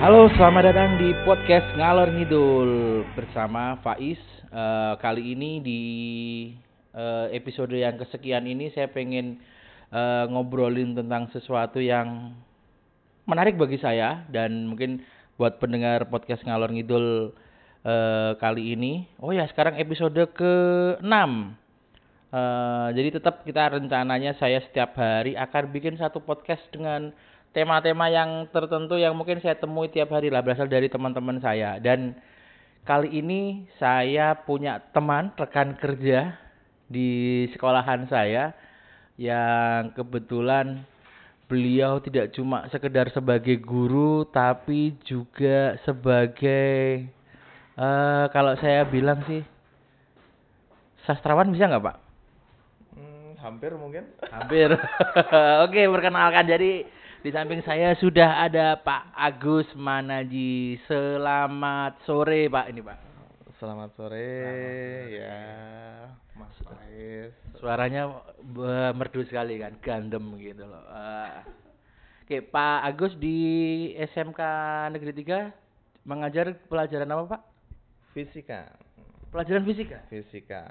Halo, selamat datang di podcast Ngalor Ngidul bersama Faiz. Kali ini di episode yang kesekian ini saya pengen ngobrolin tentang sesuatu yang menarik bagi saya dan mungkin buat pendengar podcast Ngalor Ngidul kali ini. Oh ya, sekarang episode ke-6. Jadi tetap kita rencananya saya setiap hari akan bikin satu podcast dengan tema-tema yang tertentu yang mungkin saya temui tiap hari lah berasal dari teman-teman saya. Dan kali ini saya punya teman rekan kerja di sekolahan saya yang kebetulan beliau tidak cuma sekedar sebagai guru tapi juga sebagai kalau saya bilang sih sastrawan, bisa nggak Pak? Hampir mungkin. Hampir. Oke, perkenalkan, jadi di samping saya sudah ada Pak Agus Manaji. Selamat sore Pak ini Pak. Selamat sore. Ya, Mas Faiz. Suaranya merdu sekali kan, gandem gitu loh. Oke, Pak Agus di SMK Negeri 3 mengajar pelajaran apa Pak? Fisika. Pelajaran fisika. Fisika.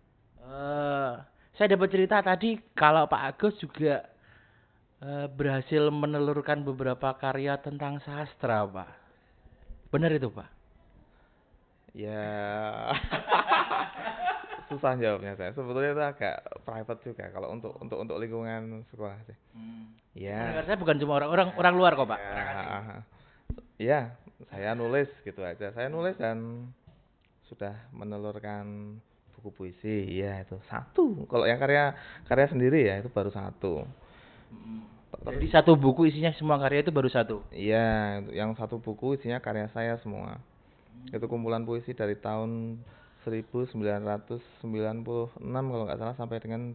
Saya dapat cerita tadi kalau Pak Agus juga berhasil menelurkan beberapa karya tentang sastra, Pak. Benar itu, Pak? Ya. Susah jawabnya saya. Sebetulnya itu agak private juga kalau untuk lingkungan sekolah sih. Ya. Mendengar saya bukan cuma orang luar kok, Pak. Ya, saya nulis gitu aja. Saya nulis dan sudah menelurkan buku puisi. Ya, itu satu. Kalau yang karya sendiri ya itu baru satu. Jadi satu buku isinya semua karya itu baru satu. Iya, yang satu buku isinya karya saya semua. Itu kumpulan puisi dari tahun 1996 kalau nggak salah sampai dengan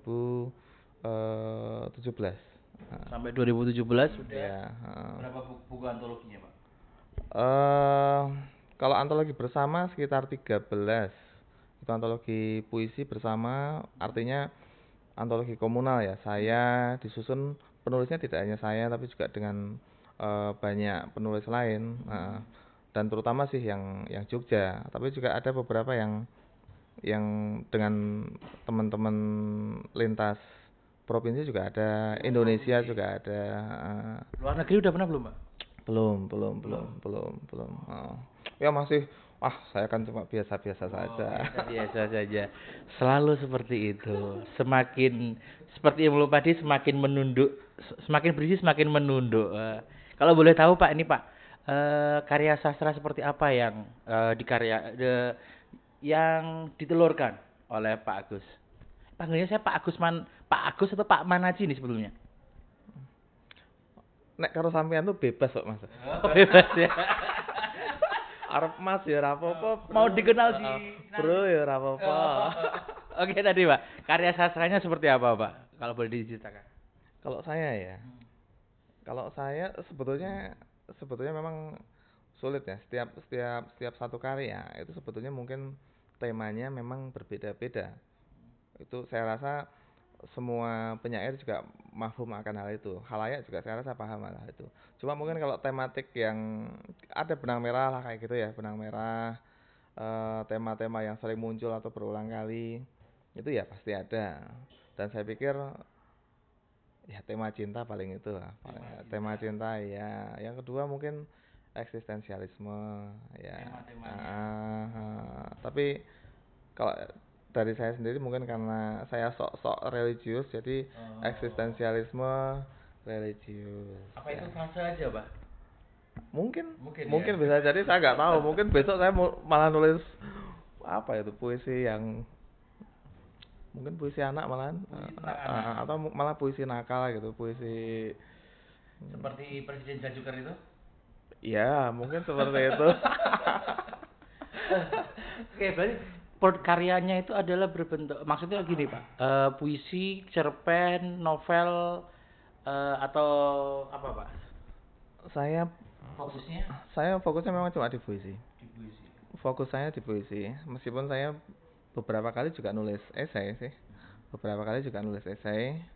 2017. Sampai 2017 sudah. Ya. Berapa buku antologinya, Pak? Kalau antologi bersama sekitar 13. Itu antologi puisi bersama, artinya antologi komunal ya. Saya disusun, penulisnya tidak hanya saya tapi juga dengan banyak penulis lain. Dan terutama sih yang Jogja, tapi juga ada beberapa yang dengan teman-teman lintas provinsi juga ada, Indonesia juga ada. Luar negeri udah pernah belum, Pak? Belum. Ya masih, saya kan cuma biasa-biasa saja. Biasa saja. Selalu seperti itu. Semakin seperti yang belum tadi, semakin menunduk, semakin berisi semakin menunduk. Kalau boleh tahu Pak, ini Pak, karya sastra seperti apa yang yang ditelurkan oleh Pak Agus? Panggilnya saya Pak Agus atau Pak Manaji nih sebelumnya? Nek karo sampean tuh bebas kok Mas. Bebas ya. Arep Mas ya ora apa-apa. Mau dikenal sih. Bro ya ora apa-apa. Oke tadi Pak, karya sastranya seperti apa Pak? Kalau boleh diceritakan. Kalau saya ya. Kalau saya sebetulnya memang sulit ya. Setiap satu karya itu sebetulnya mungkin temanya memang berbeda-beda. Itu saya rasa semua penyair juga mafhum akan hal itu. Khalayak juga saya rasa paham hal itu. Cuma mungkin kalau tematik yang ada benang merah lah kayak gitu ya, benang merah, tema-tema yang sering muncul atau berulang kali, itu ya pasti ada. Dan saya pikir ya tema cinta paling itu lah, tema cinta ya. Yang kedua mungkin eksistensialisme ya. Tapi kalau dari saya sendiri mungkin karena saya sok-sok religius, jadi eksistensialisme religius. Apa itu fase aja Pak? Mungkin bisa jadi, saya nggak tahu. Mungkin besok saya malah nulis apa itu, puisi yang mungkin puisi anak malahan, atau malah puisi nakal gitu, puisi seperti Presiden Jajuker itu? Ya mungkin seperti itu. Oke, berarti karyanya itu adalah berbentuk, maksudnya gini Pak, puisi, cerpen, novel, atau apa Pak? Saya fokusnya memang cuma di puisi. Fokus saya di puisi, meskipun saya beberapa kali juga nulis esai sih.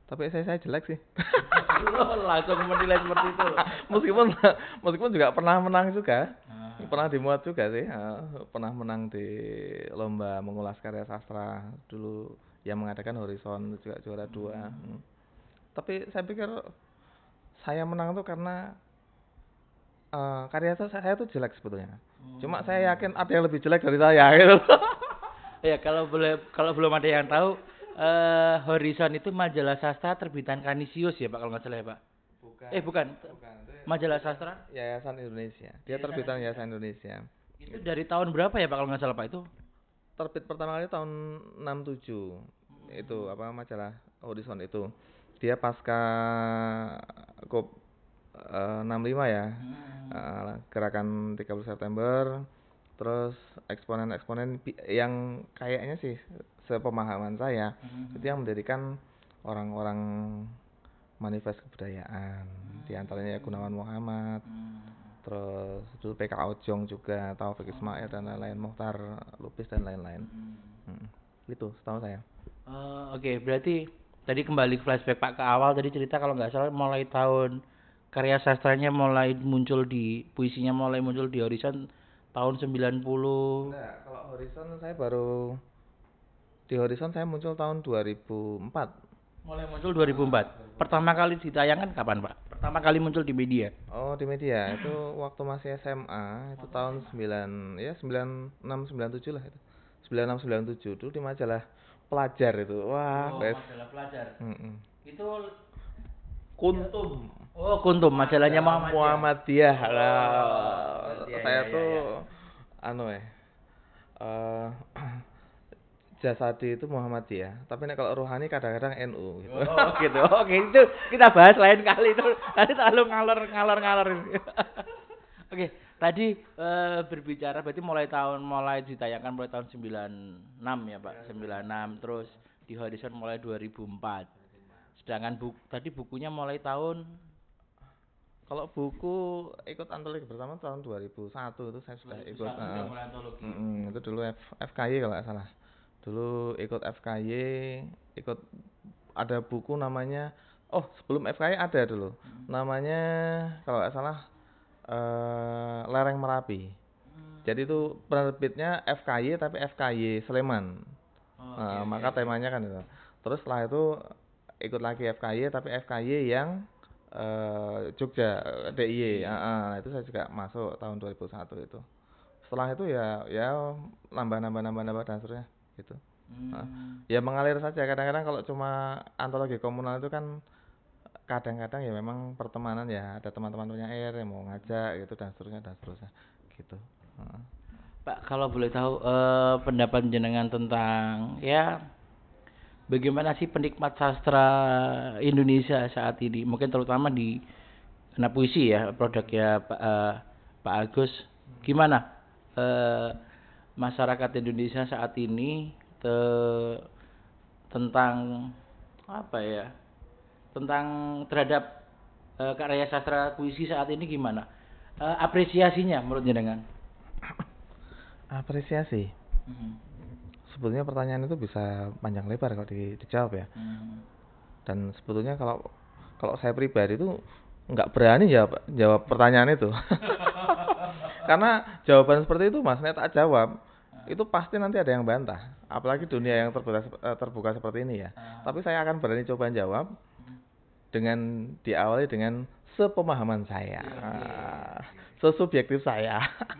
Tapi saya jelek sih. Langsung menilai seperti itu. meskipun juga pernah menang juga. Ah. Pernah dimuat juga sih. Pernah menang di lomba mengulas karya sastra dulu yang mengadakan Horizon, itu juga juara 2. Tapi saya pikir saya menang tuh karena karya saya tuh jelek sebetulnya. Cuma saya yakin ada yang lebih jelek dari saya gitu. Ya kalau belum ada yang tahu, Horizon itu majalah sastra terbitan Kanisius ya Pak kalau nggak salah ya Pak. Bukan. Majalah sastra Yayasan Indonesia. Dia terbitan Yayasan Indonesia. itu dari tahun berapa ya Pak kalau nggak salah Pak itu? Terbit pertama kali tahun 67. Itu apa majalah Horizon itu. Dia pasca COP 65 ya. Gerakan 30 September. Terus eksponen-eksponen yang kayaknya sih sepemahaman saya itu yang mendirikan orang-orang manifest kebudayaan, di antaranya Gunawan Muhammad, terus dulu PK Ojong juga, Taufik Ismail dan lain-lain, Muhtar Lubis dan lain-lain. Itu setahu saya. Oke, berarti tadi kembali flashback Pak ke awal tadi cerita kalau nggak salah mulai tahun karya sastranya mulai muncul puisinya mulai muncul di Horizon tahun 90. Enggak, kalau Horizon saya baru di Horizon saya muncul tahun 2004. Mulai muncul 2004. Pertama kali ditayangkan kapan, Pak? Pertama kali muncul di media. Oh, di media. Itu waktu masih SMA, itu tahun 96 97 lah itu. 96 97 dulu di majalah Pelajar itu. Wah, best. Majalah Pelajar. Itu Kuntum. Oh, Kuntum, majalahnya Muhammadiyah. Iya, Saya iya, tuh iya. Jasadi itu Muhammadiyah, tapi nek kalau rohani kadang-kadang NU gitu. Oh, gitu. Oke, itu kita bahas lain kali itu. Nanti terlalu ngalor. Oke, tadi berbicara berarti mulai ditayangkan mulai tahun 96 ya, Pak. 96 terus di Horizon mulai 2004. Sedangkan tadi bukunya mulai tahun kalau buku ikut antologi pertama tahun 2001 itu saya sudah ikut. Mulai antologi. Itu dulu FKY kalau nggak salah. Dulu ikut FKY, ikut ada buku namanya sebelum FKY ada dulu. Namanya kalau nggak salah Lereng Merapi. Jadi itu penerbitnya FKY tapi FKY Sleman. Maka temanya kan itu. Terus setelah itu ikut lagi FKY tapi FKY yang Jogja DIY. Itu saya juga masuk tahun 2001 itu. Setelah itu ya nambah dan seterusnya gitu. Ya mengalir saja. Kadang-kadang kalau cuma antologi komunal itu kan kadang-kadang ya memang pertemanan ya, ada teman-temannya yang mau ngajak gitu dan seterusnya gitu. Pak, kalau boleh tahu pendapat jenengan tentang ya bagaimana sih penikmat sastra Indonesia saat ini? Mungkin terutama di kena puisi ya, produknya Pak Agus. Gimana masyarakat Indonesia saat ini tentang apa ya? Tentang terhadap karya sastra puisi saat ini gimana? Apresiasinya menurut jenengan? Apresiasi. Sebetulnya pertanyaan itu bisa panjang lebar kalau dijawab ya. Dan sebetulnya kalau saya pribadi itu nggak berani jawab pertanyaan itu. Karena jawaban seperti itu Mas, nek tak jawab itu pasti nanti ada yang bantah. Apalagi dunia yang terbuka seperti ini ya. Tapi saya akan berani coba jawab dengan diawali dengan sepemahaman saya, sesubjektif saya.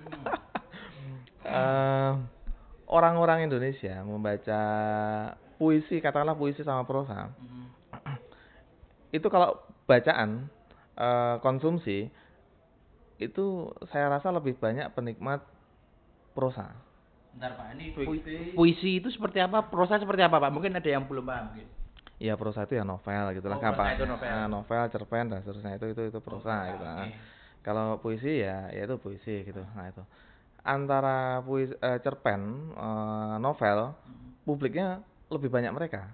Orang-orang Indonesia membaca puisi, katakanlah puisi sama prosa, itu kalau bacaan konsumsi itu saya rasa lebih banyak penikmat prosa. Bentar Pak, ini puisi itu seperti apa, prosa seperti apa Pak? Mungkin ada yang belum paham mungkin. Ya prosa itu ya novel gitulah, gampang. Novel, cerpen dan seterusnya itu prosa gitu. Kalau puisi ya itu puisi gitu. Nah itu antara puisi, cerpen, novel, publiknya lebih banyak mereka.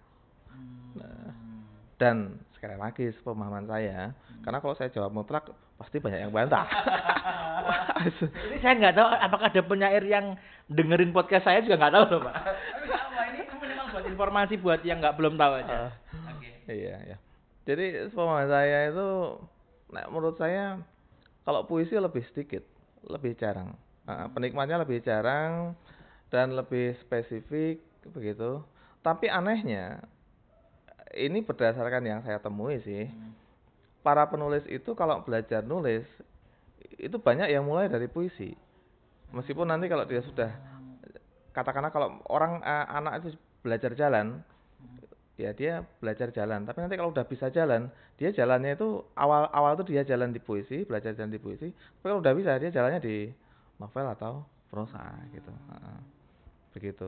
Dan sekali lagi sepemahaman saya, karena kalau saya jawab mutlak pasti banyak yang bantah. Ini saya nggak tahu apakah ada penyair yang dengerin podcast saya juga nggak tahu loh Pak. Ini memang buat informasi buat yang belum tahu aja. Iya, ya. Jadi pemahaman saya itu, nah, menurut saya kalau puisi lebih sedikit, lebih jarang. Penikmatnya lebih jarang dan lebih spesifik begitu. Tapi anehnya, ini berdasarkan yang saya temui sih, para penulis itu kalau belajar nulis itu banyak yang mulai dari puisi. Meskipun nanti kalau dia sudah, katakanlah kalau orang anak itu belajar jalan, ya dia belajar jalan. Tapi nanti kalau udah bisa jalan, dia jalannya itu awal-awal tuh dia jalan di puisi, belajar jalan di puisi. Tapi kalau udah bisa, dia jalannya di novel atau prosa gitu. Begitu.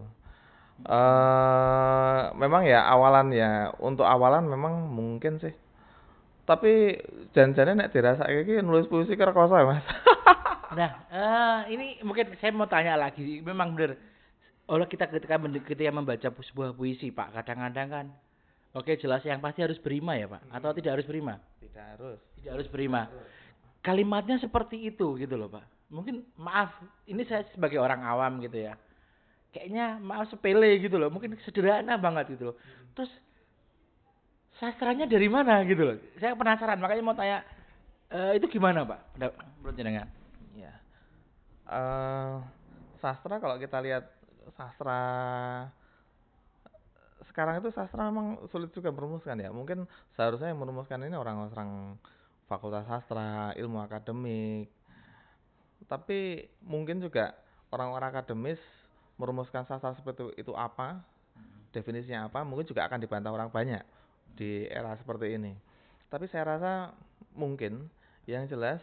Memang ya awalan ya, untuk awalan memang mungkin sih. Tapi jan-jane nek dirasa iki nulis puisi kira koso ya, Mas. Nah, ini mungkin saya mau tanya lagi. Memang benar. Oleh kita ketika membaca sebuah puisi, Pak, kadang-kadang kan, oke jelas yang pasti harus berima ya, Pak, atau tidak harus berima? Tidak harus. Tidak harus berima. Kalimatnya seperti itu gitu loh, Pak. Mungkin maaf, ini saya sebagai orang awam gitu ya. Kayaknya maaf sepele gitu loh, mungkin sederhana banget gitu loh. Terus sastranya dari mana gitu loh? Saya penasaran, makanya mau tanya itu gimana, Pak? Menurut jenengan? Ya. eh Sastra, kalau kita lihat sastra sekarang itu, sastra memang sulit juga merumuskan ya. Mungkin seharusnya yang merumuskan ini orang-orang fakultas sastra, ilmu akademik. Tapi mungkin juga orang-orang akademis merumuskan sastra seperti itu apa, definisinya apa, mungkin juga akan dibantah orang banyak di era seperti ini. Tapi saya rasa mungkin yang jelas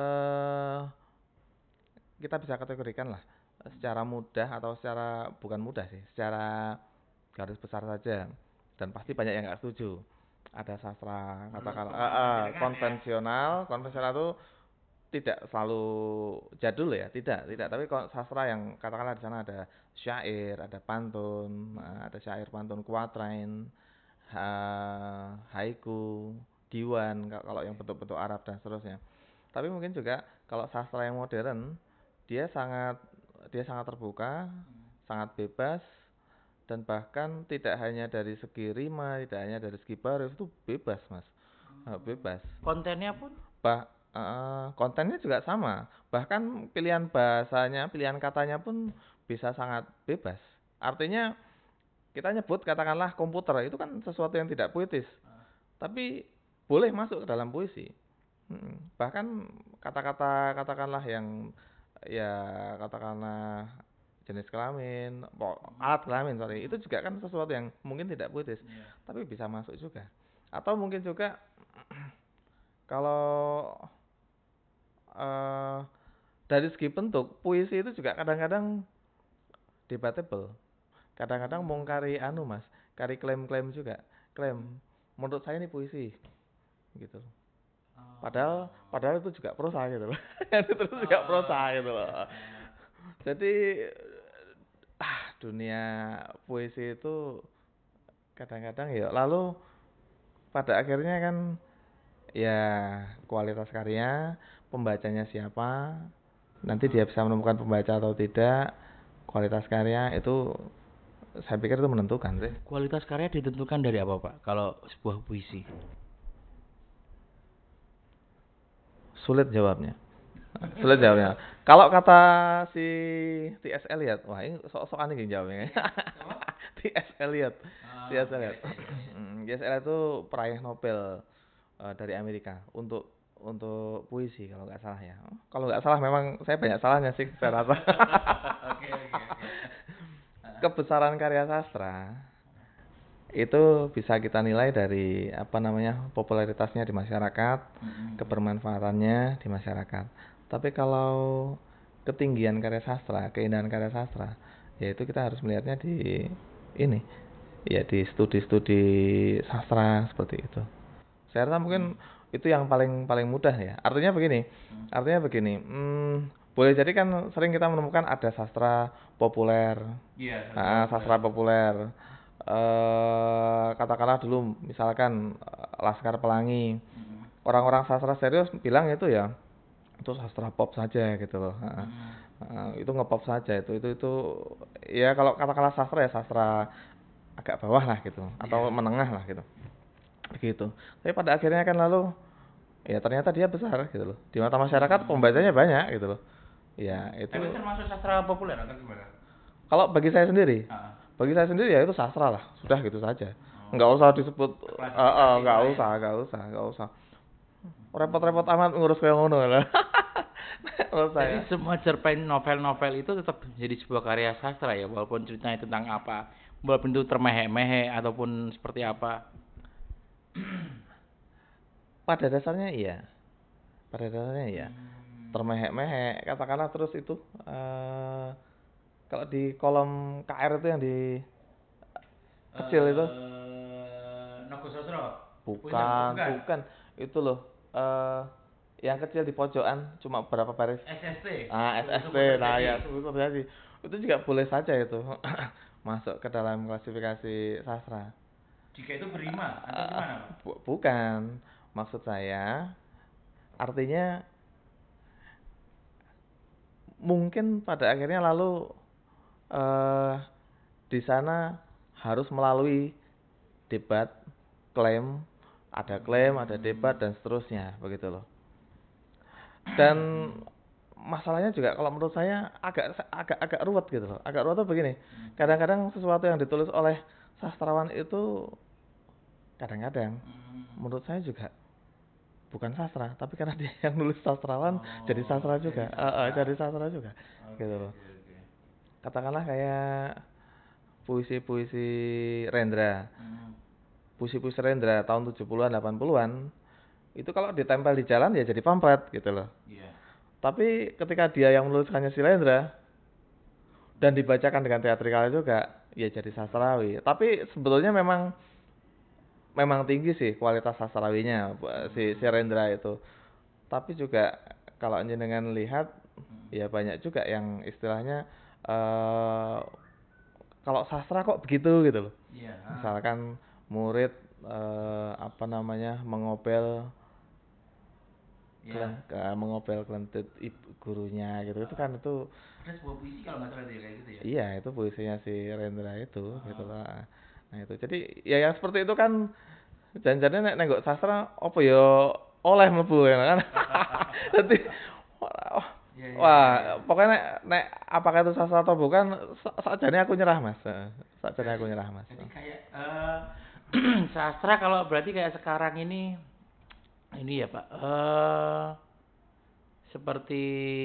kita bisa kategorikan lah secara mudah, atau secara bukan mudah sih, secara garis besar saja, dan pasti banyak yang nggak setuju. Ada sastra katakanlah konvensional. Konvensional itu tidak selalu jadul ya, tidak, tapi sastra yang katakanlah di sana ada syair, ada pantun, ada syair pantun kuatrain, haiku, diwan kalau yang bentuk-bentuk Arab dan seterusnya. Tapi mungkin juga kalau sastra yang modern, dia sangat dia sangat terbuka, sangat bebas, dan bahkan tidak hanya dari segi rima, tidak hanya dari segi baris, itu bebas, Mas. Bebas. Kontennya pun Kontennya juga sama. Bahkan pilihan bahasanya, pilihan katanya pun bisa sangat bebas. Artinya kita nyebut katakanlah komputer, itu kan sesuatu yang tidak puitis, tapi boleh masuk ke dalam puisi. Bahkan kata-kata katakanlah yang, ya katakanlah jenis kelamin, alat kelamin, sorry, itu juga kan sesuatu yang mungkin tidak puitis, tapi bisa masuk juga. Atau mungkin juga kalau dari segi bentuk, puisi itu juga kadang-kadang debatable. Kadang-kadang mau kari Mas, kari klaim-klaim juga. Klaim, menurut saya ini puisi, gitu. Padahal itu juga prosa gitu loh. Itu juga prosa gitu loh. Jadi dunia puisi itu kadang-kadang ya, lalu pada akhirnya kan ya kualitas karya, pembacanya siapa, nanti dia bisa menemukan pembaca atau tidak. Kualitas karya itu saya pikir itu menentukan sih. kualitas karya ditentukan dari apa, Pak? Kalau sebuah puisi? Sulit jawabnya. Kalau kata si T.S. Eliot, wah ini sok-sokan nih jawabnya. T.S. Eliot. T.S. Eliot. T.S. Eliot itu peraih Nobel dari Amerika untuk puisi kalau nggak salah ya. Kalau nggak salah, memang saya banyak salahnya sih saya rasa. Oke. Kebesaran karya sastra itu bisa kita nilai dari popularitasnya di masyarakat, kebermanfaatannya di masyarakat. Tapi kalau ketinggian karya sastra, keindahan karya sastra, yaitu kita harus melihatnya di ini, ya di studi-studi sastra seperti itu. Saya rasa mungkin itu yang paling mudah ya. Artinya begini, boleh jadi kan sering kita menemukan ada sastra populer, sastra populer. Katakanlah dulu misalkan Laskar Pelangi, orang-orang sastra serius bilang itu ya itu sastra pop saja gitu loh. Itu ngepop saja, itu ya kalau katakanlah sastra ya sastra agak bawah lah gitu, atau menengah lah gitu. begitu. Tapi pada akhirnya kan lalu ya ternyata dia besar gitu loh. Di mata masyarakat pembacanya banyak gitu loh. Ya, itu Tapi termasuk sastra populer atau gimana? kalau Ah. bagi saya sendiri ya itu sastra lah, sudah gitu saja. Oh, Nggak usah disebut, klasifikasi nggak lah ya. usah, nggak usah. Repot-repot amat ngurus kayak ngono lah. Menurut Jadi saya. semua cerpen novel-novel itu tetap jadi sebuah karya sastra ya, walaupun ceritanya tentang apa, walaupun itu termehek-mehek ataupun seperti apa. Pada dasarnya iya, pada dasarnya iya. Hmm. Termehek-mehek, katakanlah terus itu eh kalau di kolom KR itu yang di kecil itu, Nogosastra. bukan, Bukan. bukan, itu loh, eh yang kecil di pojokan cuma berapa baris. SST. SST, Sebut nah terjadi. ya sebut terjadi. Itu juga boleh saja itu masuk ke dalam klasifikasi sastra. Jika itu berima atau gimana, Pak? Bukan, maksud saya artinya mungkin pada akhirnya lalu eh di sana harus melalui debat, klaim, ada debat dan seterusnya, begitu loh. Dan masalahnya juga kalau menurut saya agak ruwet gitu loh. Agak ruwet tuh begini. Kadang-kadang sesuatu yang ditulis oleh sastrawan itu kadang-kadang menurut saya juga bukan sastra, tapi karena dia yang nulis sastrawan jadi sastra juga. Jadi sastra juga. Gitu loh. Oke. Katakanlah kayak puisi-puisi Rendra. Puisi-puisi Rendra tahun 70-an, 80-an itu kalau ditempel di jalan ya jadi pamflet gitu loh. Iya. Tapi ketika dia yang menuliskannya si Rendra dan dibacakan dengan teatrikal juga, ya jadi sastrawi. Tapi sebetulnya memang tinggi sih kualitas sastrawinya si Rendra itu. Tapi juga kalau jenengan lihat ya banyak juga yang istilahnya eh kalau sastra kok begitu gitu loh. Iya. Misalkan murid apa namanya mengobel Iya. mengobel kelentut ibu gurunya gitu. Itu kan itu Ada sebuah puisi kalau nggak salah dia kayak gitu ya. iya itu puisinya si Rendra itu gitu Ah. lah. Nah itu jadi ya yang seperti itu kan janjinya nek nenggok sastra apa ya oleh mlebu ya kan. Jadi wah, Iya, iya, wah iya, iya. pokoknya nek apakah itu sastra atau bukan sakjane aku nyerah Mas. Sakjane aku Jadi, nyerah Mas. jadi kayak sastra kalau berarti kayak sekarang ini ya Pak, seperti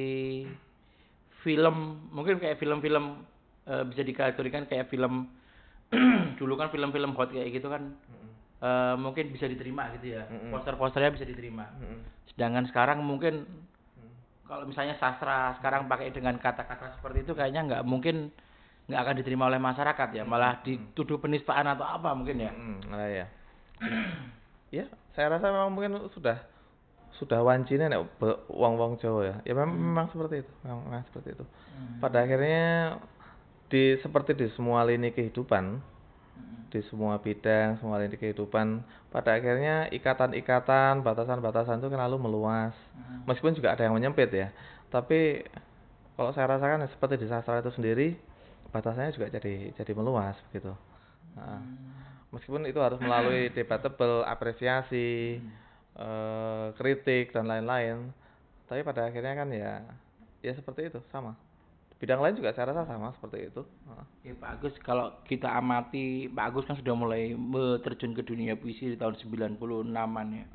film, mungkin kayak film-film bisa dikategorikan kayak film dulu kan film-film hot kayak gitu kan mungkin bisa diterima gitu ya. Poster-posternya bisa diterima. Sedangkan sekarang mungkin kalau misalnya sastra sekarang pakai dengan kata-kata seperti itu kayaknya nggak akan diterima oleh masyarakat ya, malah dituduh penistaan atau apa mungkin ya. Nah ya. Ya, saya rasa memang mungkin sudah wancine nek wong-wong Jawa ya. Ya memang seperti itu, memang seperti itu. Pada akhirnya seperti di semua lini kehidupan, di semua bidang, semua lini kehidupan, pada akhirnya ikatan-ikatan, batasan-batasan itu kan lalu meluas. Meskipun juga ada yang menyempit ya. Tapi kalau saya rasakan seperti di sastra itu sendiri, batasannya juga jadi meluas begitu. Nah, meskipun itu harus melalui debatable, apresiasi, kritik dan lain-lain, tapi pada akhirnya kan ya seperti itu sama. Bidang lain juga saya rasa sama seperti itu. Ya Pak Agus, kalau kita amati, Pak Agus kan sudah mulai terjun ke dunia puisi di tahun 96-an ya.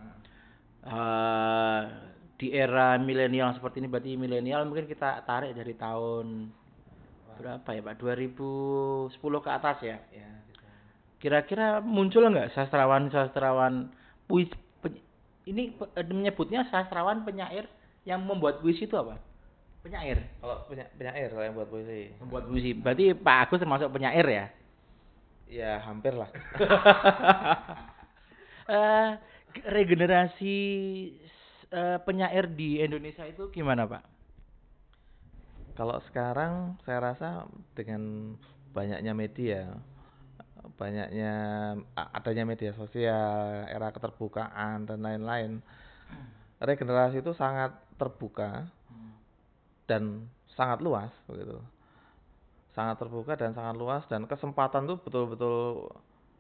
Di era milenial seperti ini, berarti milenial mungkin kita tarik dari tahun berapa ya Pak? 2010 ke atas ya. Kira-kira muncul nggak sastrawan-sastrawan puisi ini menyebutnya sastrawan penyair yang membuat puisi itu apa? Penyair. Kalau penyair kalau yang buat puisi. Membuat puisi. Berarti Pak Agus termasuk penyair ya? Ya hampir lah. Eh, regenerasi penyair di Indonesia itu gimana Pak? Kalau sekarang saya rasa dengan banyaknya media, banyaknya adanya media sosial, era keterbukaan dan lain-lain, regenerasi itu sangat terbuka dan sangat luas begitu. Sangat terbuka dan sangat luas dan kesempatan tuh betul-betul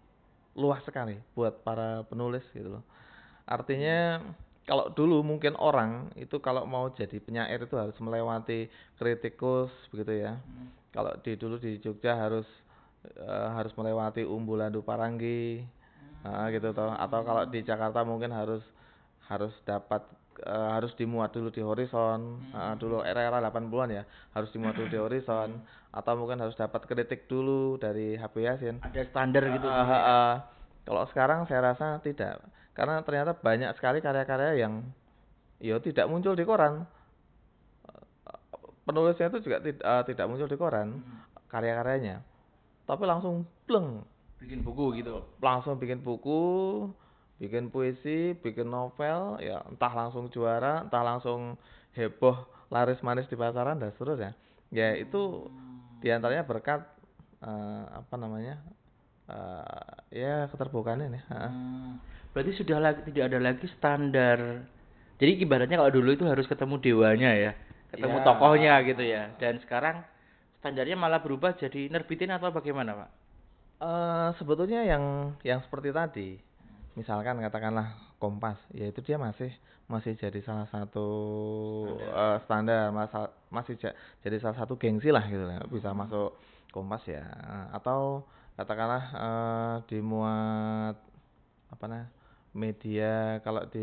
luas sekali buat para penulis gitu loh. Artinya kalau dulu mungkin orang itu kalau mau jadi penyair itu harus melewati kritikus begitu ya. Kalau dulu di Jogja harus melewati Umbulan Paranggi gitu toh. Atau kalau di Jakarta mungkin harus harus dapat harus dimuat dulu di Horizon. Dulu era-era 80-an ya, harus dimuat dulu di Horizon atau mungkin harus dapat kritik dulu dari HP Yasin. Ada standar gitu Ah, dulu ah, ya. ah. Kalau sekarang saya rasa tidak, karena ternyata banyak sekali karya-karya yang ya tidak muncul di koran. Penulisnya itu juga tidak muncul di koran karya-karyanya, tapi langsung bleng, Bikin buku gitu. langsung bikin buku, bikin puisi, bikin novel, ya entah langsung juara, entah langsung heboh, laris manis di pasaran dan seterusnya. Ya itu diantaranya berkat apa namanya ya keterbukaan ini. Berarti sudah tidak ada lagi standar. Jadi ibaratnya kalau dulu itu harus ketemu dewanya ya, ketemu Ya. tokohnya gitu ya. Dan sekarang standarnya malah berubah jadi nerbitin atau bagaimana, Pak? Sebetulnya yang seperti tadi, misalkan katakanlah Kompas, yaitu dia masih jadi salah satu standar, jadi salah satu gengsi lah gitu lah, bisa masuk Kompas ya. Atau katakanlah dimuat apa nah media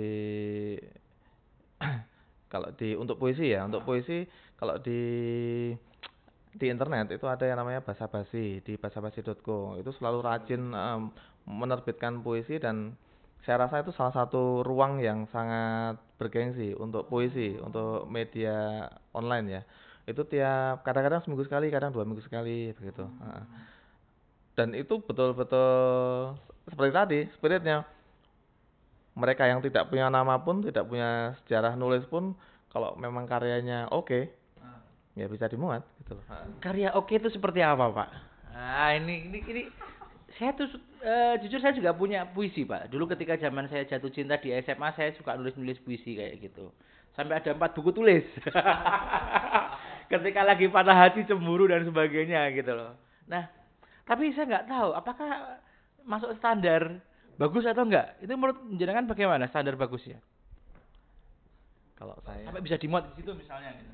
kalau di untuk puisi ya, untuk puisi kalau di internet itu ada yang namanya Basa-Basi di basabasi.co. Itu selalu rajin menerbitkan puisi dan saya rasa itu salah satu ruang yang sangat bergengsi untuk puisi, untuk media online ya. Itu tiap kadang-kadang seminggu sekali, kadang 2 minggu sekali begitu. Dan itu betul-betul seperti tadi spiritnya. Mereka yang tidak punya nama pun, tidak punya sejarah nulis pun, kalau memang karyanya oke, ya bisa dimuat gitu loh. Karya oke itu seperti apa, Pak? Nah, ini saya tuh jujur saya juga punya puisi, Pak. Dulu ketika zaman saya jatuh cinta di SMA, saya suka nulis-nulis puisi kayak gitu. Sampai ada 4 buku tulis. Ketika lagi patah hati, cemburu dan sebagainya gitu loh. Nah, tapi saya nggak tahu apakah masuk standar bagus atau enggak. Itu menurut jenengan bagaimana standar bagusnya? Kalau saya Sampai bisa dimuat di situ misalnya gitu.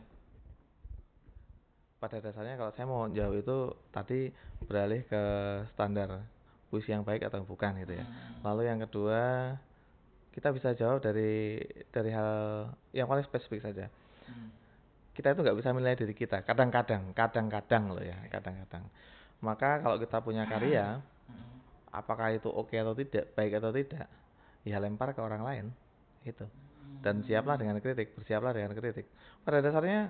pada dasarnya kalau saya mau jawab itu tadi beralih ke standar puisi yang baik atau bukan gitu ya. Lalu yang kedua kita bisa jawab dari hal yang paling spesifik saja. Kita itu nggak bisa menilai diri kita. Kadang-kadang loh ya, kadang-kadang. Maka kalau kita punya karya, apakah itu oke atau tidak, baik atau tidak, ya lempar ke orang lain, itu. Dan bersiaplah dengan kritik. Pada dasarnya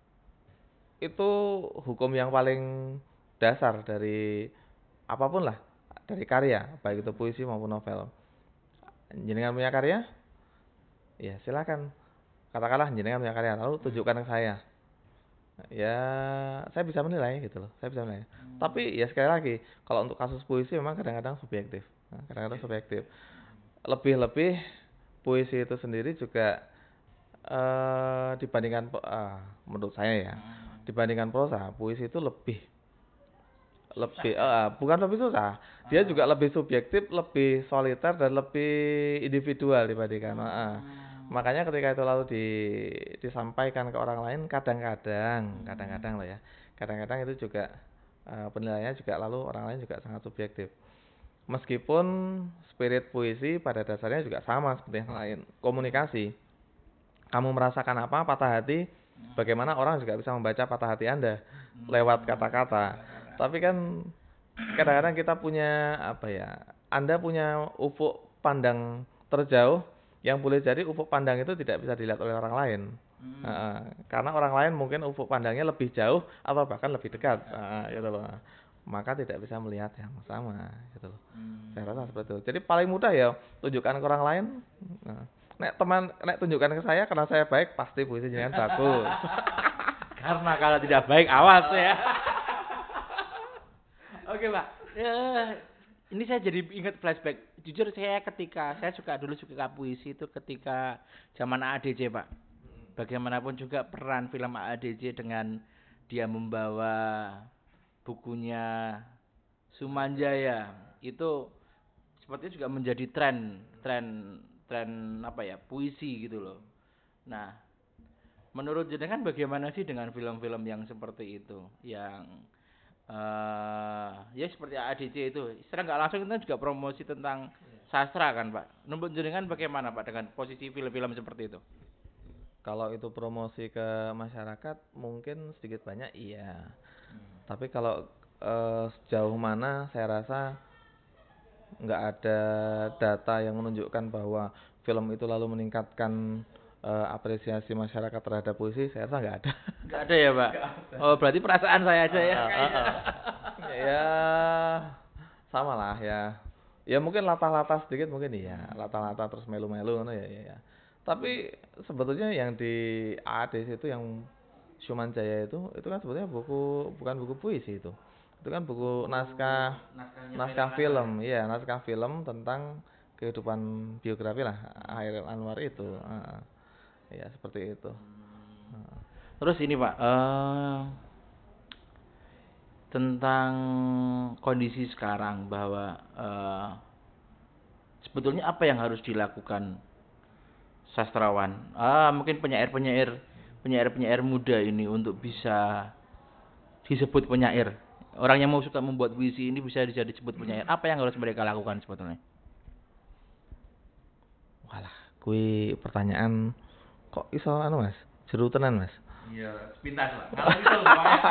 itu hukum yang paling dasar dari apapun lah, dari karya, baik itu puisi maupun novel. Jenengan punya karya, ya silakan. Katakanlah jenengan punya karya, lalu tunjukkan ke saya. Ya, saya bisa menilai gitu loh, saya bisa menilai. Tapi ya sekali lagi, kalau untuk kasus puisi memang kadang-kadang subjektif. Kadang-kadang subjektif. Lebih-lebih puisi itu sendiri juga dibandingkan menurut saya ya, dibandingkan prosa, puisi itu lebih lebih bukan lebih susah, dia juga lebih subjektif, lebih soliter dan lebih individual dibandingkan. Makanya ketika itu lalu disampaikan ke orang lain, kadang-kadang loh ya, kadang-kadang itu juga penilaiannya juga lalu orang lain juga sangat subjektif. Meskipun spirit puisi pada dasarnya juga sama seperti yang lain, komunikasi. Kamu merasakan apa, patah hati, bagaimana orang juga bisa membaca patah hati Anda lewat kata-kata. Tapi kan kadang-kadang kita punya apa ya, Anda punya ufuk pandang terjauh yang boleh jadi ufuk pandang itu tidak bisa dilihat oleh orang lain. Karena orang lain mungkin ufuk pandangnya lebih jauh atau bahkan lebih dekat, gitu loh. Maka tidak bisa melihat yang sama, gitu loh. Saya rasa seperti itu. Jadi paling mudah ya tunjukkan ke orang lain. Nek tunjukkan ke saya karena saya baik, pasti puisi jenengan bagus. Karena kalau tidak baik awas ya. Oke, Pak. Ini saya jadi ingat flashback. Jujur ketika saya dulu suka puisi itu ketika zaman AADC, Pak. Bagaimanapun juga peran film AADC dengan dia membawa bukunya Sumanjaya itu sepertinya juga menjadi tren apa ya, puisi gitu loh. Nah, menurut jenengan bagaimana sih dengan film-film yang seperti itu, yang ya seperti ADC itu, secara nggak langsung itu kan juga promosi tentang sastra kan Pak. Menurut jenengan bagaimana Pak dengan posisi film-film seperti itu? Kalau itu promosi ke masyarakat mungkin sedikit banyak iya. Tapi kalau sejauh mana saya rasa nggak ada data yang menunjukkan bahwa film itu lalu meningkatkan apresiasi masyarakat terhadap puisi, saya rasa nggak ada. Nggak ada ya Pak? Oh berarti perasaan saya aja ya. Ya sama lah ya. Ya mungkin latah-latah sedikit mungkin iya, latah-latah terus melu-melu ya, ya. Tapi sebetulnya yang di AADC itu yang Syuman Jaya itu kan sebetulnya bukan buku puisi itu. Itu kan buku naskah film, iya, naskah film tentang kehidupan biografi lah Hairil Anwar itu. Ya seperti itu. Terus ini Pak, tentang kondisi sekarang bahwa sebetulnya apa yang harus dilakukan sastrawan, mungkin penyair muda ini untuk bisa disebut penyair. Orang yang mau suka membuat puisi ini bisa disebut penyair. Apa yang harus mereka lakukan sebetulnya? Walah, kui pertanyaan kok iso anu Mas? Jeru tenan Mas. Iya, sepintas Pak. Kalau itu pokoknya.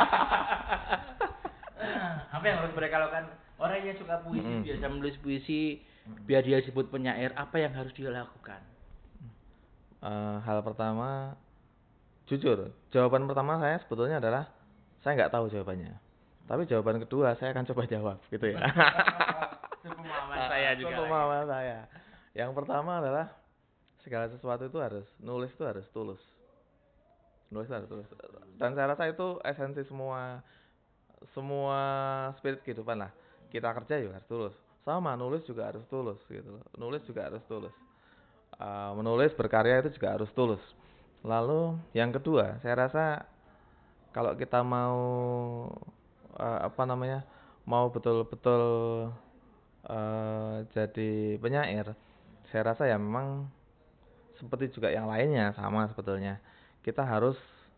Apa yang harus mereka lakukan? Orang yang suka puisi, biasa menulis puisi, biar dia disebut penyair, apa yang harus dia lakukan? Hal pertama, jujur, jawaban pertama saya sebetulnya adalah saya nggak tahu jawabannya. Tapi jawaban kedua saya akan coba jawab, gitu ya. Sepemahaman saya juga. Sepemahaman saya. Yang pertama adalah segala sesuatu itu nulis itu harus tulus. Nulis itu harus tulus. Dan saya rasa itu esensi semua spirit kehidupan lah. Kita kerja juga harus tulus. Sama nulis juga harus tulus gitu loh. Nulis juga harus tulus. Menulis berkarya itu juga harus tulus. Lalu yang kedua, saya rasa kalau kita mau mau betul-betul jadi penyair, saya rasa ya memang seperti juga yang lainnya sama sebetulnya. Kita harus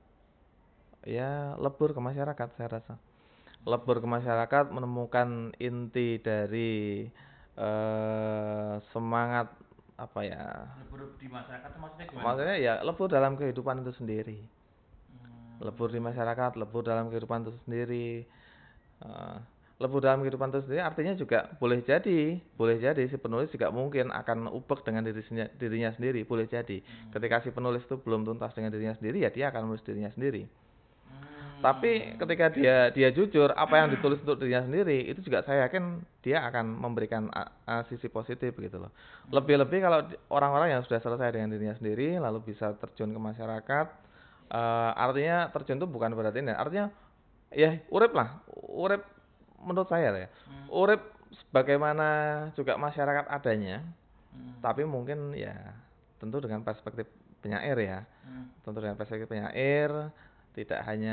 ya lebur ke masyarakat, saya rasa. Lebur ke masyarakat, menemukan inti dari semangat apa ya? Lebur di masyarakat itu maksudnya gimana? Maksudnya ya lebur dalam kehidupan itu sendiri. Lebur di masyarakat, lebur dalam kehidupan itu sendiri. Lebur dalam kehidupan itu sendiri artinya juga boleh jadi si penulis juga mungkin akan ubek dengan dirinya sendiri, boleh jadi. Ketika si penulis itu belum tuntas dengan dirinya sendiri, ya dia akan menulis dirinya sendiri. Tapi ketika dia jujur apa yang ditulis untuk dirinya sendiri, itu juga saya yakin dia akan memberikan sisi positif gitu loh. Lebih-lebih kalau orang-orang yang sudah selesai dengan dirinya sendiri lalu bisa terjun ke masyarakat, artinya terjun itu bukan berarti ini, artinya ya urip menurut saya ya. Urip sebagaimana juga masyarakat adanya. Tapi mungkin ya tentu dengan perspektif penyair ya. Tentu dengan perspektif penyair, tidak hanya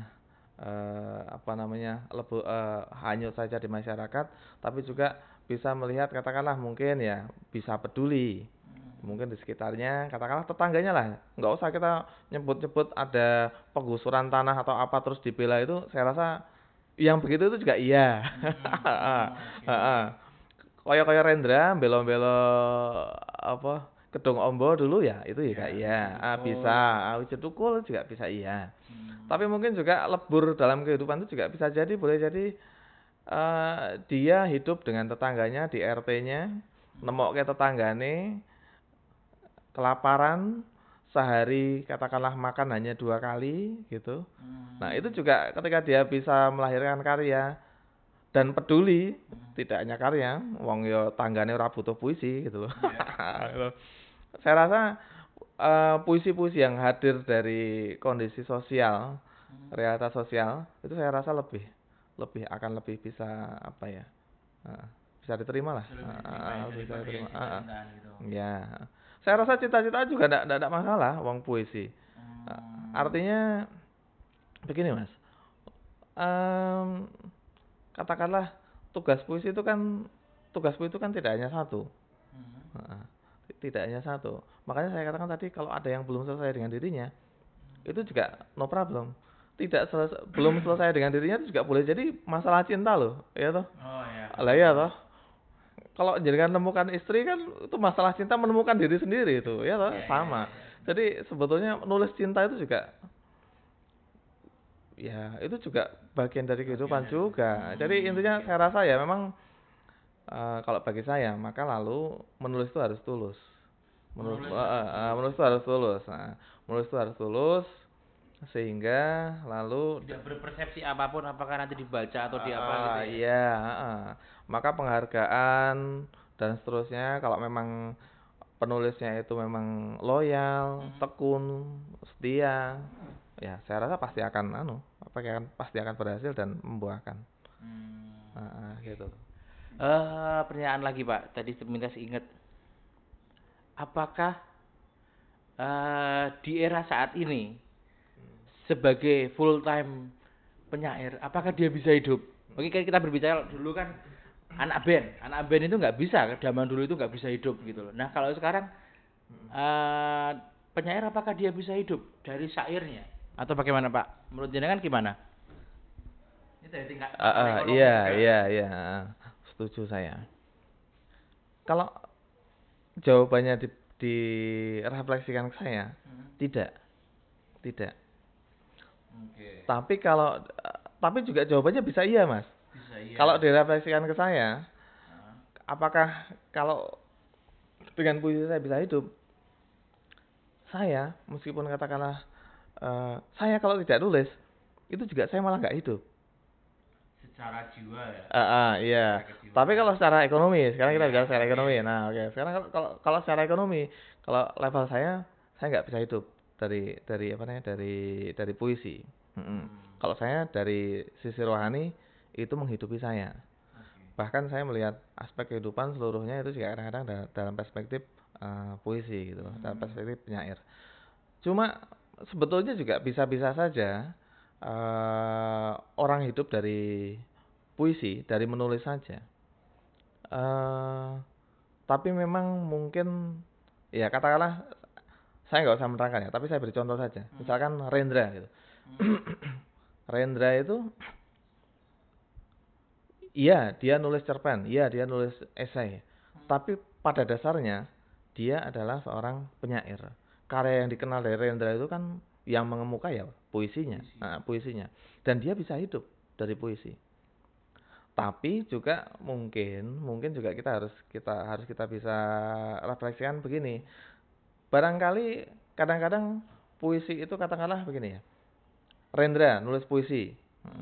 hanyut saja di masyarakat, tapi juga bisa melihat katakanlah mungkin ya bisa peduli. Mungkin di sekitarnya, katakanlah tetangganya lah. Nggak usah kita nyebut-nyebut ada penggusuran tanah atau apa terus dibela, itu saya rasa yang begitu itu juga iya. Kaya Rendra belo-belo apa Kedung Ombo dulu ya, itu juga iya. Bisa, Wujud Tukul juga bisa iya. Tapi mungkin juga lebur dalam kehidupan itu juga bisa jadi, boleh jadi dia hidup dengan tetangganya di RT-nya, nemok ke tetanggane kelaparan, sehari katakanlah makan hanya 2 kali gitu. Nah itu juga ketika dia bisa melahirkan karya dan peduli, tidak hanya karya, wong yo tanggane ora butuh puisi gitu loh. Saya rasa puisi-puisi yang hadir dari kondisi sosial, realitas sosial, itu saya rasa lebih bisa apa ya, bisa diterima lah. Bisa diterima. Ya, saya rasa cita-cita juga tidak masalah wong puisi. Artinya begini Mas, katakanlah tugas puisi itu kan tugasku itu kan tidak hanya satu. Heeh. Tidak hanya satu. Makanya saya katakan tadi kalau ada yang belum selesai dengan dirinya, itu juga no problem. Belum selesai dengan dirinya itu juga boleh jadi masalah cinta loh, ya toh. Oh ya. Lah ya toh. Kalau jenengan menemukan istri kan itu masalah cinta menemukan diri sendiri itu, ya toh, Iya, iya, sama. iya, iya. Jadi sebetulnya nulis cinta itu juga ya itu juga bagian dari kehidupan juga. Jadi intinya saya rasa ya memang kalau bagi saya maka lalu menulis itu harus tulus. Menulis itu harus tulus. Nah, menulis itu harus tulus sehingga lalu Tidak berpersepsi apapun apakah nanti dibaca atau di apa gitu ya. iya, maka penghargaan dan seterusnya kalau memang penulisnya itu memang loyal, tekun, setia, ya saya rasa pasti akan pasti akan berhasil dan membuahkan. Gitu. Pertanyaan lagi Pak, tadi semintas ingat, apakah di era saat ini sebagai full time penyair, apakah dia bisa hidup? Oke, kita berbicara dulu kan anak band itu nggak bisa, zaman dulu itu nggak bisa hidup gitu loh. Nah kalau sekarang penyair apakah dia bisa hidup dari syairnya atau bagaimana Pak? Menurut jenengan gimana? Ini dari tingkat ekonomi juga. Iya, setuju saya. Kalau jawabannya direfleksikan ke saya, tidak. Tapi juga jawabannya bisa iya, Mas. Bisa iya. Kalau direfleksikan ke saya, apakah kalau dengan puisi saya bisa hidup? Saya, meskipun katakanlah saya kalau tidak nulis, itu juga saya malah nggak hidup. Secara jiwa ya. Iya. Tapi kalau secara ekonomi, sekarang kita bicara secara ekonomi. Nah, oke. Sekarang kalau secara ekonomi, kalau level saya nggak bisa hidup dari apa namanya dari puisi. Kalau saya dari sisi rohani itu menghidupi saya. Bahkan saya melihat aspek kehidupan seluruhnya itu juga kadang-kadang dalam perspektif puisi gitu, dalam perspektif penyair. Cuma sebetulnya juga bisa-bisa saja orang hidup dari puisi, dari menulis saja. Tapi memang mungkin ya katakanlah saya nggak usah menerangkan ya, tapi saya beri contoh saja. Misalkan Rendra gitu. Rendra itu iya dia nulis cerpen, iya dia nulis esai. Tapi pada dasarnya dia adalah seorang penyair. Karya yang dikenal dari Rendra itu kan yang mengemuka ya puisinya. Puisinya. Dan dia bisa hidup dari puisi. Tapi juga mungkin juga kita harus bisa refleksikan begini. Barangkali kadang-kadang puisi itu katakanlah begini ya. Rendra nulis puisi.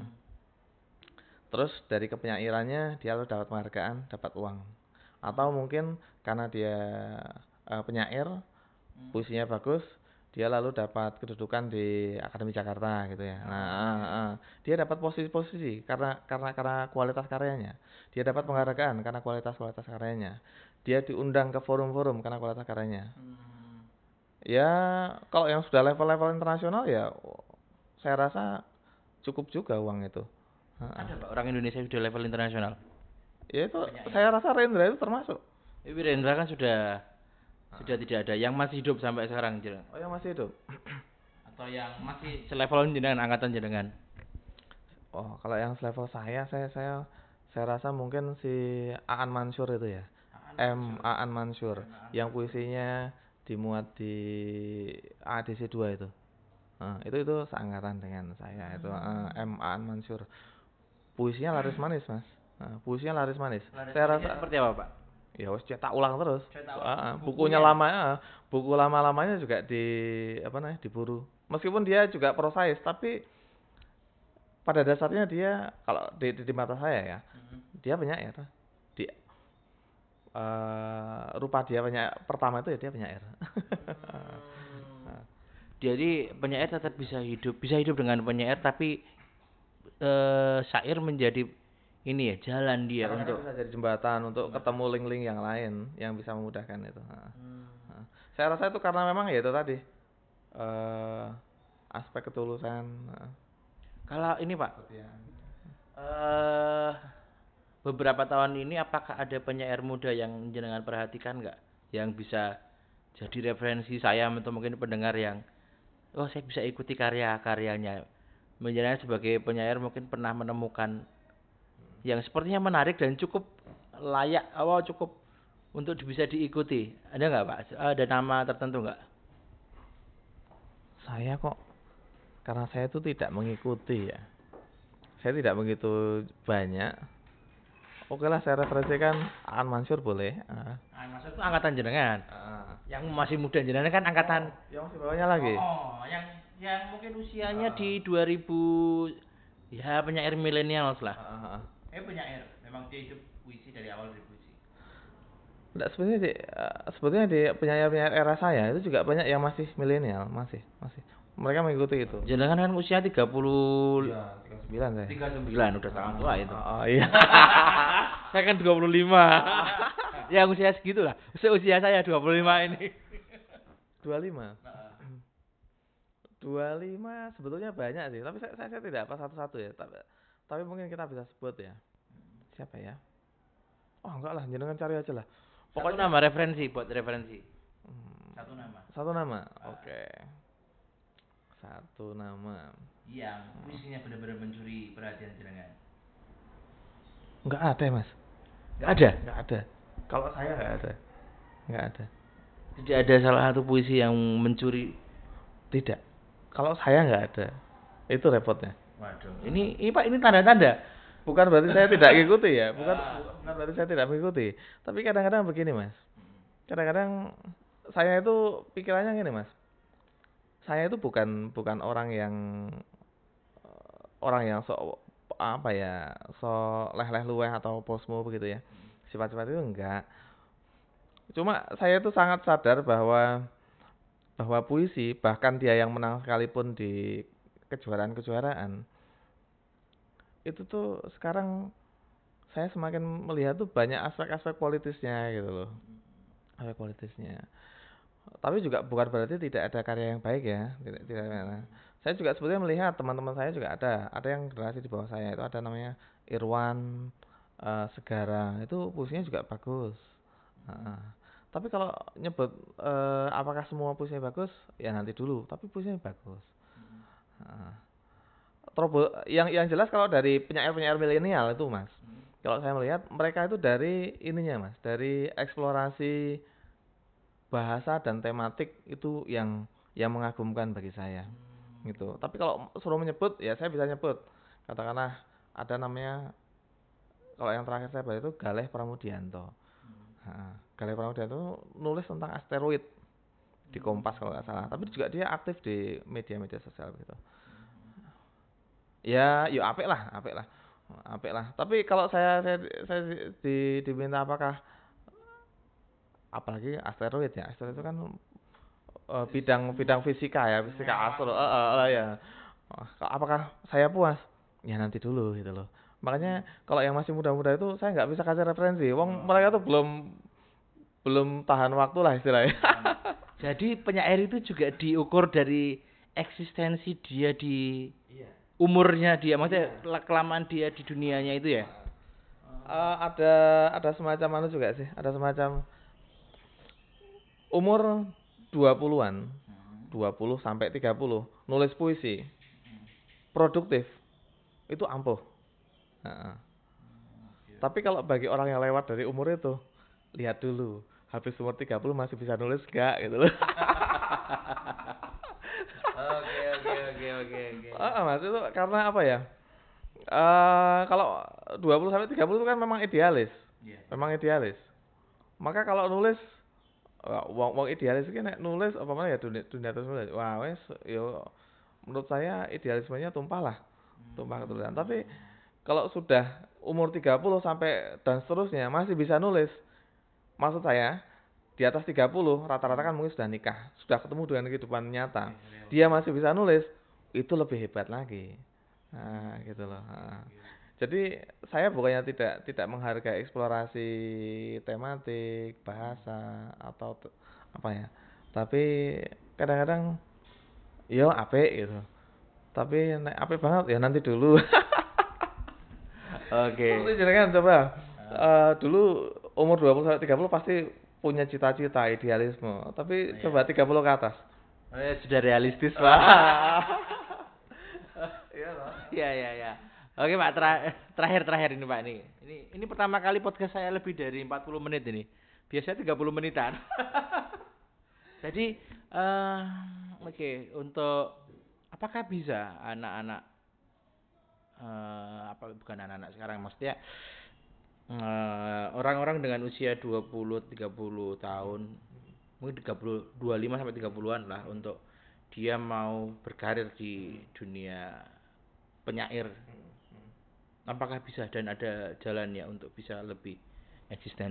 Terus dari kepenyairannya dia lalu dapat penghargaan, dapat uang. Atau mungkin karena dia penyair, puisinya bagus, dia lalu dapat kedudukan di Akademi Jakarta gitu ya. Nah, dia dapat posisi-posisi karena kualitas karyanya. Dia dapat penghargaan karena kualitas karyanya. Dia diundang ke forum-forum karena kualitas karyanya. Ya, kalau yang sudah level-level internasional ya saya rasa cukup juga uang itu. Ada Pak orang Indonesia sudah level internasional? Ya itu saya rasa Rendra itu termasuk. Tapi Rendra kan sudah tidak ada, yang masih hidup sampai sekarang jenengan. Oh, yang masih hidup. Atau yang masih selevel jenengan, angkatan jenengan. Oh, kalau yang selevel saya rasa mungkin si Aan Mansur itu ya. Aan Mansur yang puisinya dimuat di ADC 2 itu. Itu seangkatan dengan saya itu Aan Mansur. Puisinya laris manis, Mas. Puisinya laris manis. Saya rasa seperti apa, Pak? Ya wis cetak ulang terus. Bukunya lama, buku lama-lamanya juga diburu. Meskipun dia juga prosais, tapi pada dasarnya dia kalau di mata saya ya, dia penyair. Rupa dia penyair pertama itu ya dia penyair. Jadi penyair tetap bisa hidup dengan penyair, tapi syair menjadi ini ya jalan dia untuk bisa jadi jembatan untuk ketemu link-link yang lain yang bisa memudahkan itu. Saya rasa itu karena memang ya itu tadi aspek ketulusan. Kalau ini Pak, beberapa tahun ini apakah ada penyair muda yang jenengan perhatikan nggak? Yang bisa jadi referensi saya atau mungkin pendengar yang, oh saya bisa ikuti karya-karyanya. Menjenengan sebagai penyair mungkin pernah menemukan yang sepertinya menarik dan cukup layak, cukup untuk bisa diikuti. Ada nggak Pak? Ada nama tertentu nggak? Saya kok, karena saya itu tidak mengikuti ya. Saya tidak begitu banyak. Oke lah, saya referensikan Aan Mansur boleh. Maksud itu angkatan jenengan. Yang masih muda jenengan kan angkatan. Yang masih bawahnya lagi. Yang mungkin usianya di 2000, ya penyair milenial lah. Penyair, memang dia hidup puisi dari awal dari puisi. Enggak, sebetulnya di penyair-penyair era saya itu juga banyak yang masih milenial, masih. Mereka mengikuti itu. Jenengan kan usia 30. Iya, 39 saya. 39 udah sangat tua itu. Oh iya. Saya kan 25. Ya usia segitu lah. Usia saya 25 ini. 25. 25 sebetulnya banyak sih, tapi saya tidak apa satu-satu ya. Tapi mungkin kita bisa sebut ya. Siapa ya? Oh, enggak lah, jangan cari aja lah. Pokoknya nama referensi buat referensi. Satu nama. Oke. Satu nama. Yang puisinya benar-benar mencuri perhatian jenengan. Enggak ada, Mas. Enggak ada. Kalau saya enggak ada. Tidak ada salah satu puisi yang mencuri. Tidak. Kalau saya enggak ada. Itu repotnya. Waduh. Ini Pak, ini tanda-tanda. Bukan berarti saya tidak mengikuti ya. Bukan berarti saya tidak mengikuti. Tapi kadang-kadang begini, Mas. Kadang-kadang saya itu pikirannya gini, Mas. Saya itu bukan orang yang sok leh-leh luweh atau posmo begitu ya. Sifat-sifat itu enggak. Cuma saya itu sangat sadar bahwa puisi, bahkan dia yang menang sekalipun di kejuaraan itu tuh sekarang saya semakin melihat tuh banyak aspek-aspek politisnya gitu loh. Aspek politisnya. Tapi juga bukan berarti tidak ada karya yang baik ya. Tidak. Saya juga sebetulnya melihat teman-teman saya juga ada yang generasi di bawah saya itu ada namanya Irwan Segara, itu puisinya juga bagus. Tapi kalau nyebut apakah semua puisinya bagus, ya nanti dulu. Tapi puisinya bagus. Yang jelas kalau dari penyair-penyair milenial itu, Mas, kalau saya melihat mereka itu dari ininya, Mas, dari eksplorasi bahasa dan tematik itu yang mengagumkan bagi saya. Gitu. Tapi kalau suruh menyebut, ya saya bisa nyebut. Katakanlah ada namanya, kalau yang terakhir saya baca itu Galeh Pramudianto. Galeh Pramudianto nulis tentang asteroid di Kompas kalau nggak salah. Tapi juga dia aktif di media-media sosial gitu. Ya, yuk apik lah. Tapi kalau saya diminta apakah, apalagi asteroid ya. Asteroid itu kan bidang fisika ya, fisika astro. Ya. Apakah saya puas? Ya nanti dulu gitu loh. Makanya kalau yang masih muda-muda itu saya nggak bisa kasih referensi. Wong mereka tuh belum tahan waktu lah istilahnya. Jadi penyair itu juga diukur dari eksistensi dia di umurnya dia, maksudnya kelamaan dia di dunianya itu ya. Ada semacam juga sih. Ada semacam umur 20-an, 20 sampai 30, nulis puisi, produktif, itu ampuh. Tapi kalau bagi orang yang lewat dari umur itu, lihat dulu, habis umur 30 masih bisa nulis gak gitu loh. Oke. Mas, itu karena apa ya? Kalau 20 sampai 30 itu kan memang idealis. Memang idealis. Maka kalau nulis, wong idealis iki nek nulis apa mana ya dunia terus nulis. Wah, wes yo menurut saya idealismenya tumpah keturunan. Tapi kalau sudah umur 30 sampai dan seterusnya masih bisa nulis. Maksud saya di atas 30 rata-rata kan mungkin sudah nikah, sudah ketemu dengan kehidupan nyata. Dia masih bisa nulis, itu lebih hebat lagi. Nah, gitu loh. Jadi saya bukannya tidak menghargai eksplorasi tematik, bahasa atau apa ya. Tapi kadang-kadang apik gitu. Tapi nek apik banget ya nanti dulu. Oke. Maksudnya jenengan coba dulu umur 20 sampai 30 pasti punya cita-cita, idealisme. Tapi Iya. coba 30 ke atas. Sudah realistis, Pak. Wah. Iya loh. Iya, iya, iya. Oke, Pak, terakhir ini, Pak, nih. Ini pertama kali podcast saya lebih dari 40 menit ini. Biasanya 30 menitan. Jadi, oke, untuk apakah bisa anak-anak apa bukan anak-anak sekarang, maksudnya orang-orang dengan usia 20 30 tahun, mungkin 30 25 sampai 30-an lah, untuk dia mau berkarir di dunia penyair. Apakah bisa dan ada jalannya untuk bisa lebih eksisten?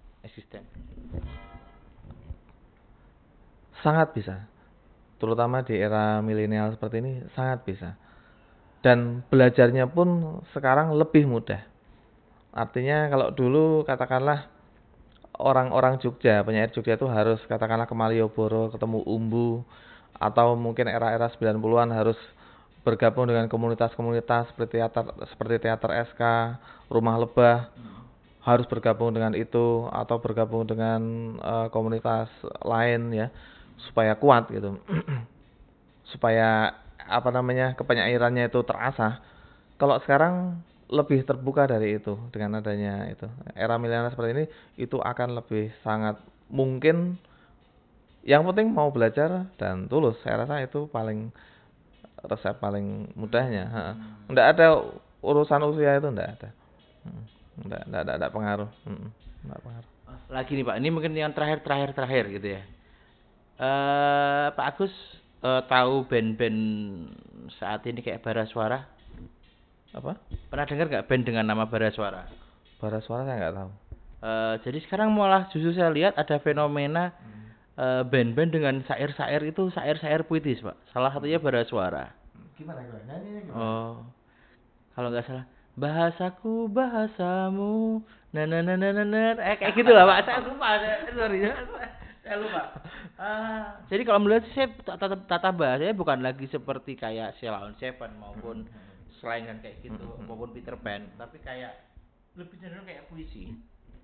Sangat bisa. Terutama di era milenial seperti ini sangat bisa. Dan belajarnya pun sekarang lebih mudah. Artinya kalau dulu katakanlah orang-orang Jogja, penyair Jogja itu harus katakanlah ke Malioboro, ketemu Umbu, atau mungkin era-era 90-an harus bergabung dengan komunitas-komunitas seperti teater SK, Rumah Lebah, harus bergabung dengan itu atau bergabung dengan komunitas lain ya supaya kuat gitu. Supaya apa namanya kepenyairannya itu terasah. Kalau sekarang lebih terbuka dari itu dengan adanya itu era milenial seperti ini, itu akan lebih sangat mungkin. Yang penting mau belajar dan tulus, saya rasa itu resep paling mudahnya. Nggak ada urusan usia, itu nggak ada. Nggak pengaruh. Nggak pengaruh. Lagi nih, Pak, ini mungkin yang terakhir gitu ya. Pak Agus tahu band-band saat ini kayak Bara Suara? Apa? Pernah dengar nggak band dengan nama Bara Suara? Bara Suara saya nggak tahu. Jadi sekarang malah justru saya lihat ada fenomena band-band dengan syair-syair itu syair-syair puitis, Pak. Salah satunya Bara Suara. Gimana nyanyinya gimana? Oh, kalau nggak salah, bahasaku bahasamu, kayak gitu lah, Pak. Saya lupa, sorry, saya lupa. Jadi kalau melihat saya tata bahasanya bukan lagi seperti kayak Sheila on Seven maupun slangan kayak gitu, maupun Peter Pan, tapi kayak lebih cenderung kayak puisi.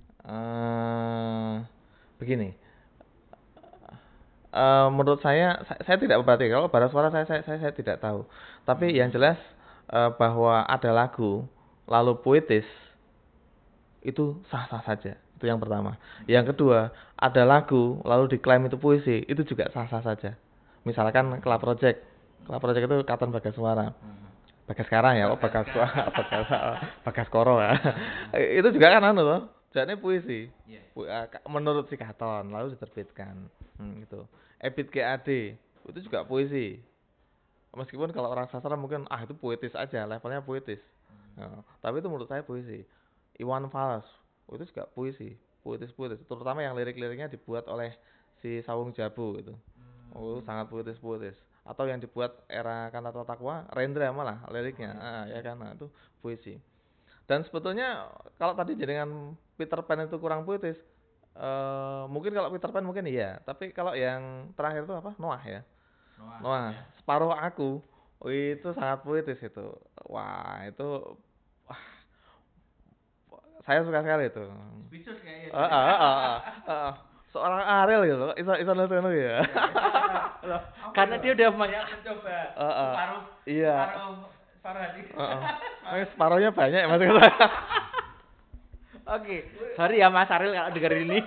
Begini, menurut saya tidak berarti kalau Bara Suara saya tidak tahu. Tapi yang jelas bahwa ada lagu lalu puitis itu sah-sah saja. Itu yang pertama. Yang kedua, ada lagu lalu diklaim itu puisi, itu juga sah-sah saja. Misalkan Club Project. Club Project itu Katon Bagaskara. Bagaskara ya, Bagaskoro ya. Itu juga kan anu loh. Jadi puisi. Menurut si Katon lalu diterbitkan. Gitu. Ebit GAD itu juga puisi. Meskipun kalau orang sastra mungkin itu puitis aja, levelnya puitis. Tapi itu menurut saya puisi. Iwan Fals itu juga puisi, puitis, terutama yang lirik-liriknya dibuat oleh si Sawung Jabu itu. Oh, sangat puitis. Atau yang dibuat era Kantata Takwa, Rendra malah liriknya. Ya kan, itu puisi. Dan sebetulnya kalau tadi dengan Peter Pan itu kurang puitis, mungkin kalau Peter Pan mungkin iya, tapi kalau yang terakhir itu apa? Noah ya. Noah, Separuh Aku. Itu sangat puitis itu. Wah, itu saya suka sekali itu. Speechless kayaknya. Seorang Ariel gitu, iso nonton ya. Karena dia udah banyak mencoba. Iya. Separuh hati. Separuhnya banyak ya Mas. Oke, sorry ya Mas Ariel kalau dengar ini.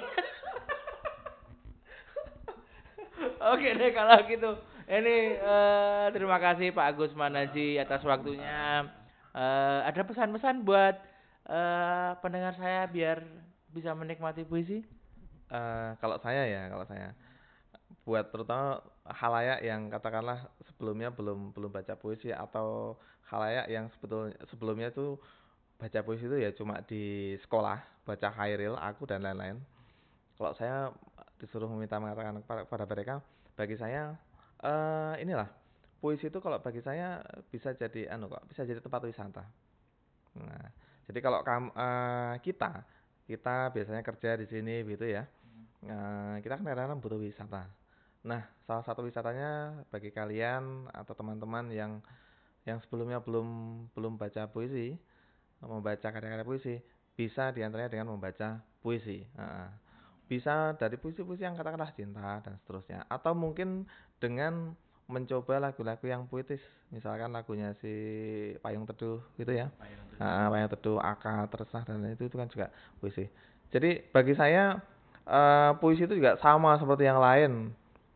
Oke deh kalau gitu. Ini terima kasih Pak Agus Manaji atas waktunya. Ada pesan-pesan buat pendengar saya biar bisa menikmati puisi? Kalau saya buat terutama khalayak yang katakanlah sebelumnya belum baca puisi, atau khalayak yang sebelumnya itu baca puisi itu ya cuma di sekolah, baca Khairil, Aku dan lain-lain. Kalau saya disuruh mengatakan kepada mereka, bagi saya inilah puisi itu kalau bagi saya bisa jadi bisa jadi tempat wisata. Nah, jadi kalau kita biasanya kerja di sini gitu ya. Kita kan kadang-kadang butuh wisata. Nah, salah satu wisatanya bagi kalian atau teman-teman yang sebelumnya belum baca puisi, membaca karya-karya puisi, bisa diantaranya dengan membaca puisi. Bisa dari puisi-puisi yang katakanlah cinta dan seterusnya, atau mungkin dengan mencoba lagu-lagu yang puitis, misalkan lagunya si Payung Teduh gitu ya. Payung Teduh, Akad, Resah dan lain itu kan juga puisi. Jadi bagi saya puisi itu juga sama seperti yang lain.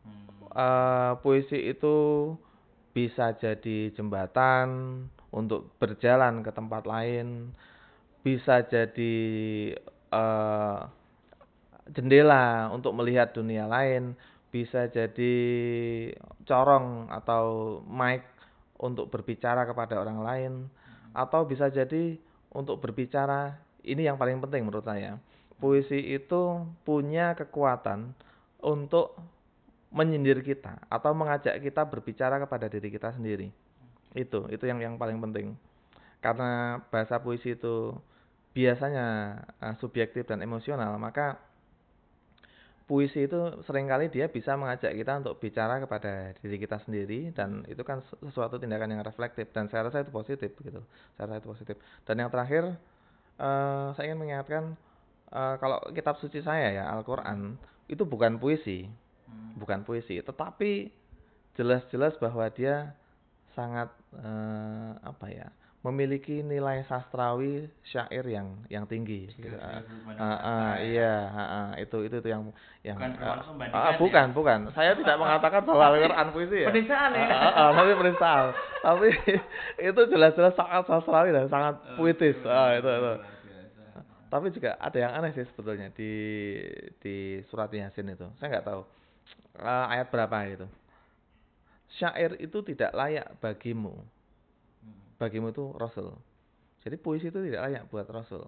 Puisi itu bisa jadi jembatan untuk berjalan ke tempat lain, bisa jadi eh, jendela untuk melihat dunia lain, bisa jadi corong atau mic untuk berbicara kepada orang lain, atau bisa jadi untuk berbicara, ini yang paling penting menurut saya. Puisi itu punya kekuatan untuk menyindir kita atau mengajak kita berbicara kepada diri kita sendiri. Itu yang paling penting. Karena bahasa puisi itu biasanya subjektif dan emosional, maka puisi itu seringkali dia bisa mengajak kita untuk bicara kepada diri kita sendiri, dan itu kan sesuatu tindakan yang reflektif, dan saya rasa itu positif gitu. Saya rasa itu positif. Dan yang terakhir, saya ingin mengingatkan, kalau kitab suci saya ya Al-Qur'an itu bukan puisi. Bukan puisi, tetapi jelas-jelas bahwa dia sangat apa ya, memiliki nilai sastrawi syair yang tinggi gitu. Iya, itu yang Bukan termasuk membandingkan ya. bukan. Saya tidak mengatakan bahwa Al-Qur'an puisi ya. Penistaan ya. Tapi penistaan. Tapi itu jelas-jelas sangat sastrawi dan sangat puitis. Itu. Tapi juga ada yang aneh sih sebetulnya di surat Yasin itu. Saya nggak tahu ayat berapa itu. Syair itu tidak layak bagimu. Bagimu itu Rasul. Jadi puisi itu tidak layak buat Rasul.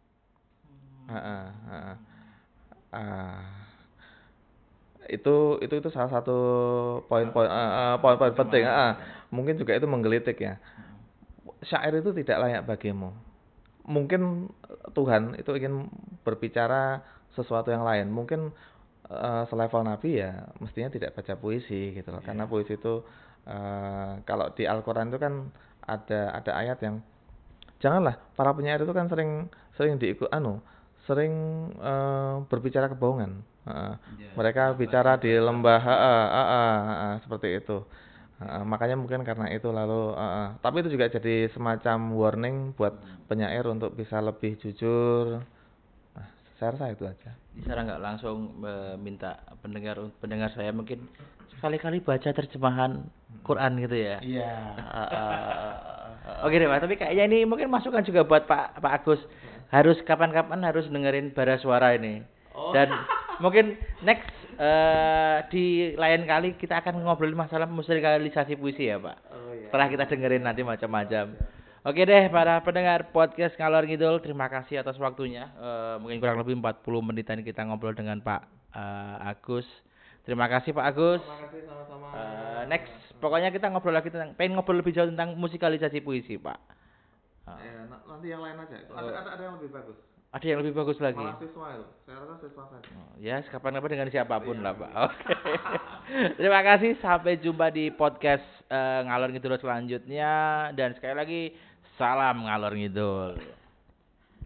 Itu salah satu poin-poin penting. Mungkin juga itu menggelitik ya. Syair itu tidak layak bagimu. Mungkin Tuhan itu ingin berbicara sesuatu yang lain. Mungkin selevel Nabi ya mestinya tidak baca puisi gitu loh. Karena puisi itu kalau di Al-Qur'an itu kan ada ayat yang janganlah, para penyair itu kan sering sering berbicara kebohongan. Mereka bicara di lembah seperti itu. Makanya mungkin karena itu lalu tapi itu juga jadi semacam warning buat penyair untuk bisa lebih jujur. Saya rasa itu aja. Bisa nggak langsung minta pendengar saya mungkin sekali-kali baca terjemahan Quran gitu ya? Iya. Oke deh Pak, tapi kayaknya ini mungkin masukan juga buat Pak Agus. Harus kapan-kapan harus dengerin bara suara ini. Dan mungkin next di lain kali kita akan ngobrolin masalah musikalisasi puisi ya Pak. Setelah kita dengerin nanti macam-macam. Oke deh para pendengar podcast Ngalor Ngidul, terima kasih atas waktunya. Mungkin kurang lebih 40 menitan kita ngobrol dengan Pak Agus. Terima kasih Pak Agus. Terima kasih sama-sama. Next, pokoknya kita ngobrol lagi pengen ngobrol lebih jauh tentang musikalisasi puisi Pak. Nanti yang lain aja. Ada yang lebih bagus. Ada yang lebih bagus lagi. Malah siswa itu. Saya rasa siswa saja. Ya, kapan-kapan dengan siapapun lah Pak. Oke. Terima kasih. Sampai jumpa di podcast Ngalor Ngidul selanjutnya. Dan sekali lagi salam Ngalor Ngidul.